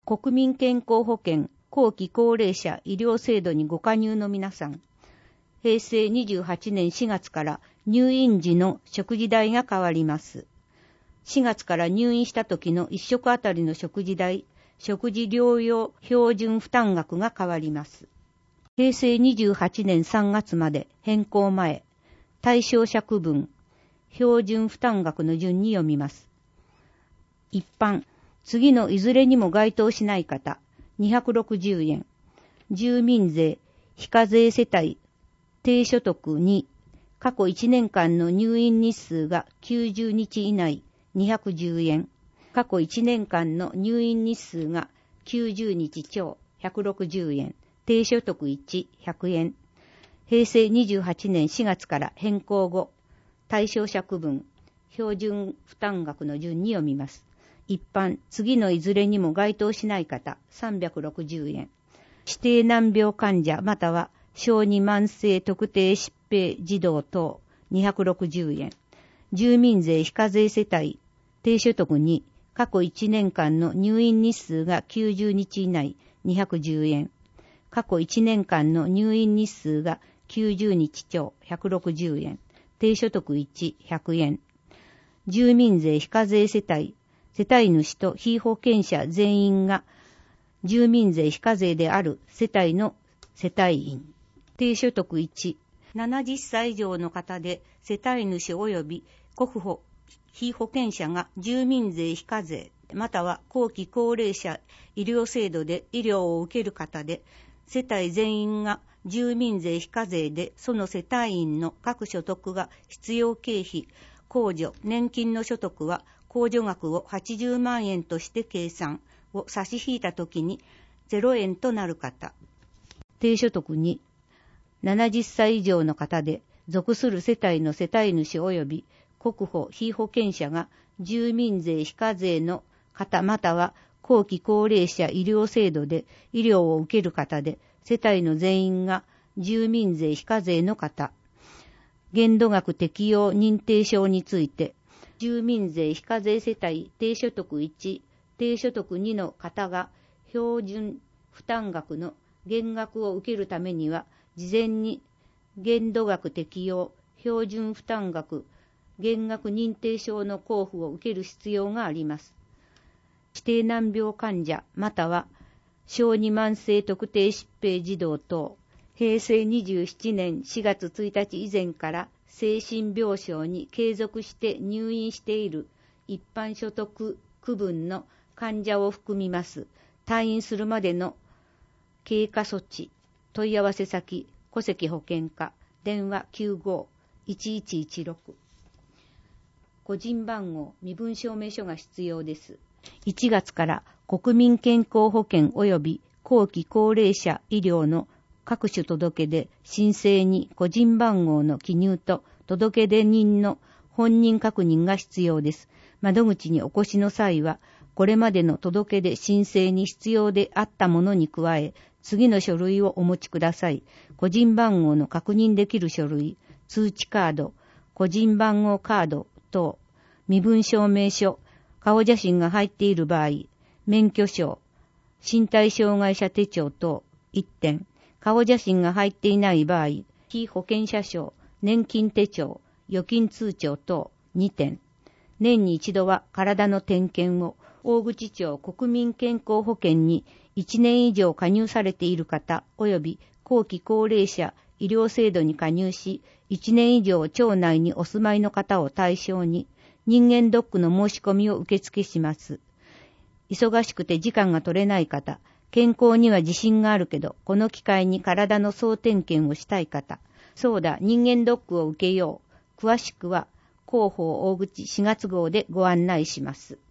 国民健康保険後期高齢者医療制度にご加入の皆さん、平成28年4月から入院時の食事代が変わります。4月から入院した時の1食あたりの食事代、食事療養標準負担額が変わります。平成28年3月まで変更前、対象者区分、標準負担額の順に読みます。一般、次のいずれにも該当しない方、260円。住民税、非課税世帯、低所得に、過去1年間の入院日数が90日以内、210円。過去1年間の入院日数が90日超、160円。低所得1、100円。平成28年4月から変更後、対象者区分、標準負担額の順に読みます。一般、次のいずれにも該当しない方、360円。指定難病患者または小児慢性特定疾病児童等、260円。住民税非課税世帯、低所得に、過去1年間の入院日数が90日以内、210円。過去1年間の入院日数が90日超、160円。低所得1、100円。住民税非課税世帯、世帯主と被保険者全員が住民税非課税である世帯の世帯員。低所得1、70歳以上の方で世帯主及び国保、被保険者が住民税非課税、または後期高齢者医療制度で医療を受ける方で、世帯全員が住民税非課税でその世帯員の各所得が必要経費、控除、年金の所得は控除額を80万円として計算を差し引いたときに0円となる方。低所得に70歳以上の方で属する世帯の世帯主及び国保、被保険者が住民税非課税の方または後期高齢者医療制度で医療を受ける方で世帯の全員が住民税非課税の方。限度額適用認定証について、住民税非課税世帯低所得1、低所得2の方が標準負担額の減額を受けるためには、事前に限度額適用標準負担額減額認定証の交付を受ける必要があります。指定難病患者または小児慢性特定疾病児童等、平成27年4月1日以前から精神病床に継続して入院している一般所得区分の患者を含みます。退院するまでの経過措置、問い合わせ先、戸籍保険課、電話 95-1116。個人番号、身分証明書が必要です。1月から国民健康保険及び後期高齢者医療の各種届で申請に個人番号の記入と届出人の本人確認が必要です。窓口にお越しの際は、これまでの届出申請に必要であったものに加え、次の書類をお持ちください。個人番号の確認できる書類、通知カード、個人番号カード等、身分証明書、顔写真が入っている場合、免許証、身体障害者手帳等1点、顔写真が入っていない場合、被保険者証、年金手帳、預金通帳等2点。年に一度は体の点検を大口町国民健康保険に1年以上加入されている方及び後期高齢者医療制度に加入し1年以上町内にお住まいの方を対象に人間ドックの申し込みを受付します。忙しくて時間が取れない方、健康には自信があるけど、この機会に体の総点検をしたい方、そうだ、人間ドックを受けよう。詳しくは、広報大口4月号でご案内します。